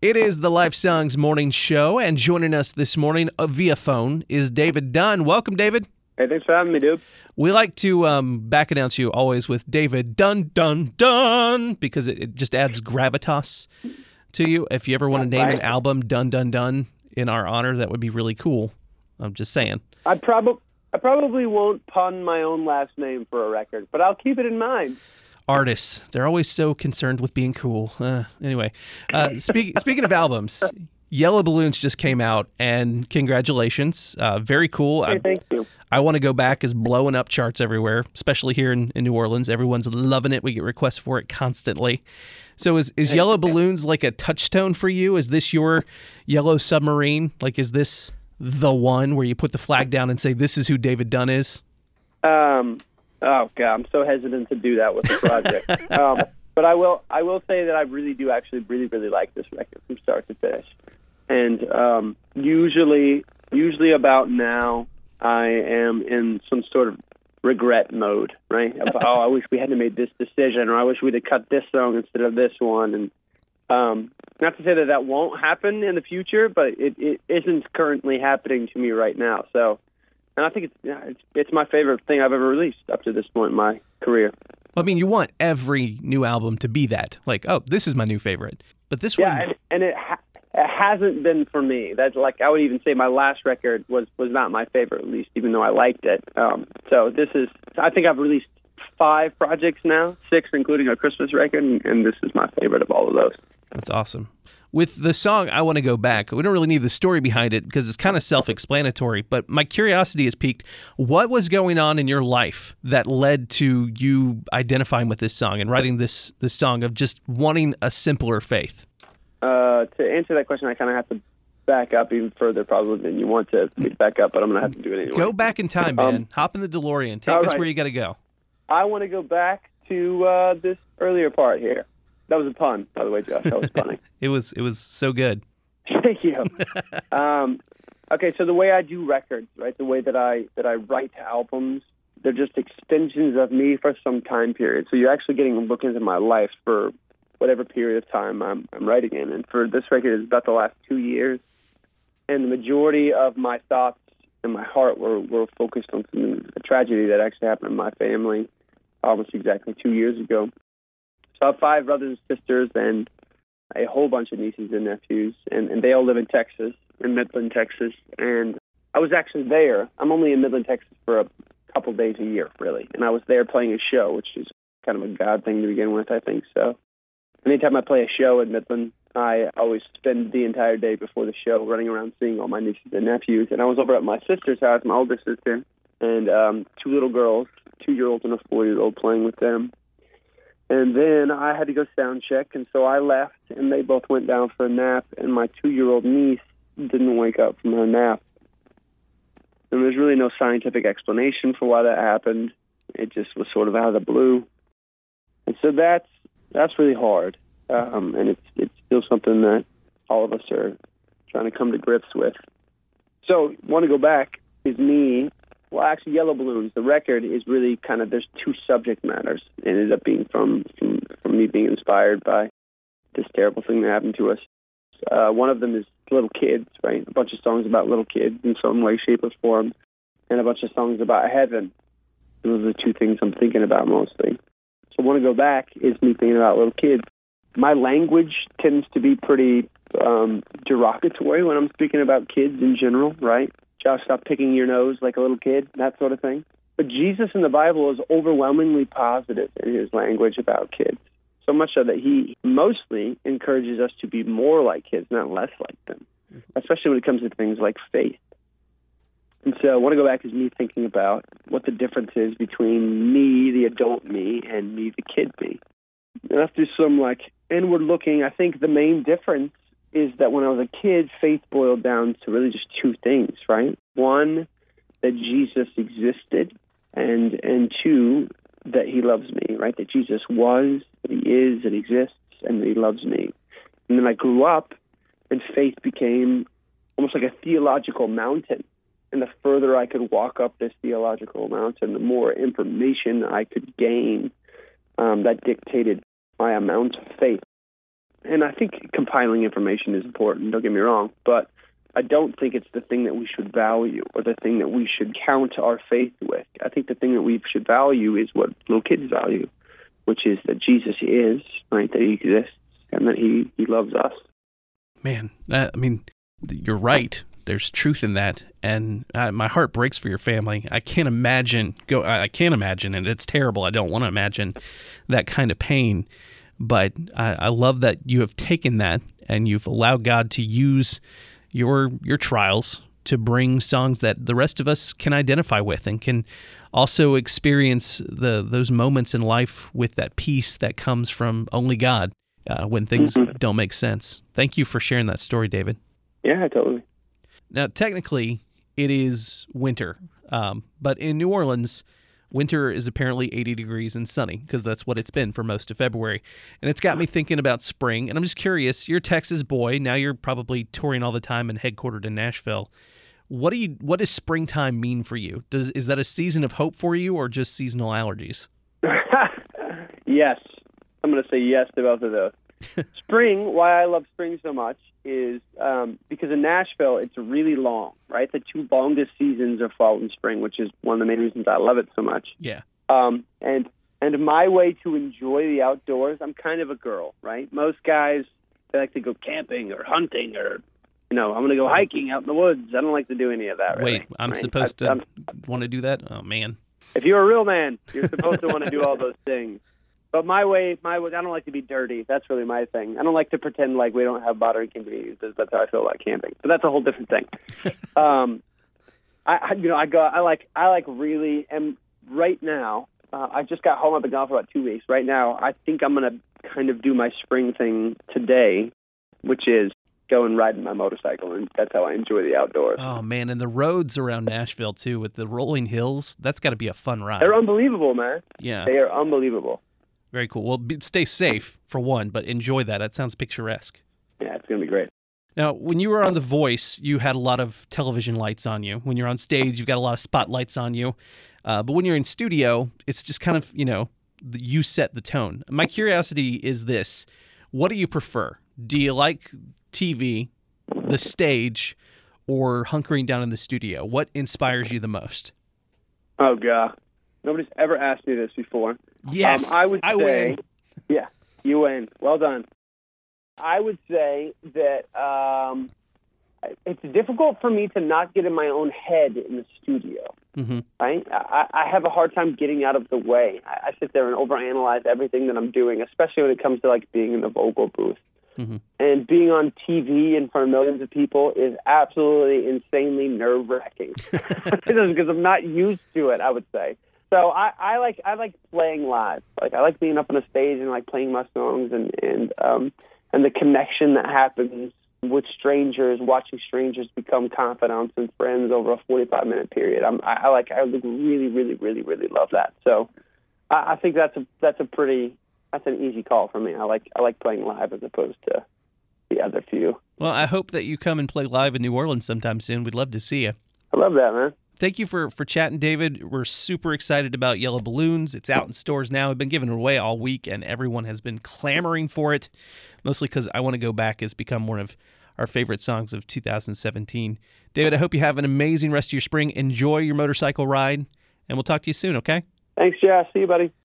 It is the Life Songs Morning Show, and joining us this morning via phone is David Dunn. Welcome, David. Hey, thanks for having me, dude. We like to back announce you always with David Dunn, Dunn, Dunn, because it just adds gravitas to you. If you ever want to name an album Dun, Dun, Dun in our honor, that would be really cool. I'm just saying. I probably won't pun my own last name for a record, but I'll keep it in mind. Artists, they're always so concerned with being cool. Anyway, speaking of albums, Yellow Balloons just came out, and congratulations. Very cool. Hey, thank you. I Want to Go Back is blowing up charts everywhere, especially here in New Orleans. Everyone's loving it. We get requests for it constantly. So is Yellow Balloons like a touchstone for you? Is this your Yellow Submarine? Like, is this the one where you put the flag down and say, this is who David Dunn is? Oh, God, I'm so hesitant to do that with the project. But I will say that I really do actually really like this record from start to finish. And usually about now, I am in some sort of regret mode, right? I wish we hadn't made this decision, or I wish we'd have cut this song instead of this one. And not to say that won't happen in the future, but it isn't currently happening to me right now. So, and I think it's my favorite thing I've ever released up to this point in my career. Well, I mean, you want every new album to be that. Like, oh, this is my new favorite. But this one... Yeah, and it hasn't been for me. That's like, I would even say my last record was not my favorite, at least, even though I liked it. So this is... I think I've released 5 projects now, 6 including a Christmas record, and this is my favorite of all of those. That's awesome. With the song I Want to Go Back, we don't really need the story behind it because it's kind of self-explanatory, but my curiosity is piqued. What was going on in your life that led to you identifying with this song and writing this song of just wanting a simpler faith? To answer that question, I kind of have to back up even further probably than you want to back up, but I'm going to have to do it anyway. Go back in time, man. Hop in the DeLorean. Take us where you got to go. I want to go back to this earlier part here. That was a pun, by the way, Josh. That was funny. It was so good. Thank you. Okay, so the way I do records, right? The way that I write albums, they're just extensions of me for some time period. So you're actually getting a look into my life for whatever period of time I'm writing in. And for this record, it's about the last 2 years. And the majority of my thoughts and my heart were focused on a tragedy that actually happened in my family almost exactly 2 years ago. So I have 5 brothers and sisters and a whole bunch of nieces and nephews, and they all live in Texas, in Midland, Texas. And I was actually there. I'm only in Midland, Texas for a couple days a year, really. And I was there playing a show, which is kind of a God thing to begin with, I think. So anytime I play a show in Midland, I always spend the entire day before the show running around seeing all my nieces and nephews. And I was over at my sister's house, my older sister, and 2 little girls, 2-year-old and a 4-year-old, playing with them. And then I had to go sound check, and so I left, and they both went down for a nap, and my 2-year-old niece didn't wake up from her nap. And there's really no scientific explanation for why that happened. It just was sort of out of the blue. And so that's really hard, and it's still something that all of us are trying to come to grips with. So Want to Go Back is me. Well, actually, Yellow Balloons, the record is really kind of, there's 2 subject matters. It ended up being from me being inspired by this terrible thing that happened to us. One of them is little kids, right? A bunch of songs about little kids in some way, shape, or form, and a bunch of songs about heaven. Those are the 2 things I'm thinking about mostly. So Want to Go Back is me thinking about little kids. My language tends to be pretty derogatory when I'm speaking about kids in general, right? Josh, stop picking your nose like a little kid, that sort of thing. But Jesus in the Bible is overwhelmingly positive in his language about kids, so much so that he mostly encourages us to be more like kids, not less like them, especially when it comes to things like faith. And so I Want to Go Back is me thinking about what the difference is between me, the adult me, and me, the kid me. And after some inward looking, I think the main difference is that when I was a kid, faith boiled down to really just 2 things, right? 1, that Jesus existed, and 2, that he loves me, right? That Jesus was, that he is, that he exists, and that he loves me. And then I grew up, and faith became almost like a theological mountain. And the further I could walk up this theological mountain, the more information I could gain that dictated my amount of faith. And I think compiling information is important, don't get me wrong, but I don't think it's the thing that we should value or the thing that we should count our faith with. I think the thing that we should value is what little kids value, which is that Jesus is, right, that he exists, and that he loves us. Man, you're right. There's truth in that, and my heart breaks for your family. I can't imagine, and it's terrible. I don't want to imagine that kind of pain, but I love that you have taken that and you've allowed God to use your trials to bring songs that the rest of us can identify with and can also experience those moments in life with that peace that comes from only God when things don't make sense. Thank you for sharing that story, David. Yeah, totally. Now, technically, it is winter, but in New Orleans, winter is apparently 80 degrees and sunny because that's what it's been for most of February. And it's got me thinking about spring, and I'm just curious, you're a Texas boy, now you're probably touring all the time and headquartered in Nashville. What does springtime mean for you? Is that a season of hope for you or just seasonal allergies? Yes. I'm going to say yes to both of those. Spring, why I love spring so much is because in Nashville, it's really long, right? The two longest seasons are fall and spring, which is one of the main reasons I love it so much. Yeah. And my way to enjoy the outdoors, I'm kind of a girl, right? Most guys, they like to go camping or hunting or, I'm going to go hiking out in the woods. I don't like to do any of that, really. Wait, I'm supposed to want to do that? Oh, man. If you're a real man, you're supposed to want to do all those things. But my way, I don't like to be dirty. That's really my thing. I don't like to pretend like we don't have modern conveniences. That's how I feel about camping. But that's a whole different thing. I like really, and right now, I just got home. I've been gone for about 2 weeks. Right now, I think I'm going to kind of do my spring thing today, which is go and ride my motorcycle, and that's how I enjoy the outdoors. Oh, man, and the roads around Nashville, too, with the rolling hills, that's got to be a fun ride. They're unbelievable, man. Yeah. They are unbelievable. Very cool. Well, stay safe, for one, but enjoy that. That sounds picturesque. Yeah, it's going to be great. Now, when you were on The Voice, you had a lot of television lights on you. When you're on stage, you've got a lot of spotlights on you. But when you're in studio, it's just kind of, you set the tone. My curiosity is this. What do you prefer? Do you like TV, the stage, or hunkering down in the studio? What inspires you the most? Oh, God. Nobody's ever asked me this before. Yes, I win. Yeah, you win. Well done. I would say that it's difficult for me to not get in my own head in the studio. Mm-hmm. Right? I have a hard time getting out of the way. I sit there and overanalyze everything that I'm doing, especially when it comes to like being in the vocal booth. Mm-hmm. And being on TV in front of millions of people is absolutely insanely nerve-wracking because I'm not used to it, I would say. So I like playing live. Like I like being up on a stage and like playing my songs and the connection that happens with strangers, watching strangers become confidants and friends over a 45-minute period. I really, really, really, really love that. So I think that's an easy call for me. I like playing live as opposed to the other few. Well, I hope that you come and play live in New Orleans sometime soon. We'd love to see you. I love that, man. Thank you for chatting, David. We're super excited about Yellow Balloons. It's out in stores now. We've been giving it away all week, and everyone has been clamoring for it, mostly because I Want to Go Back has become one of our favorite songs of 2017. David, I hope you have an amazing rest of your spring. Enjoy your motorcycle ride, and we'll talk to you soon, okay? Thanks, Josh. See you, buddy.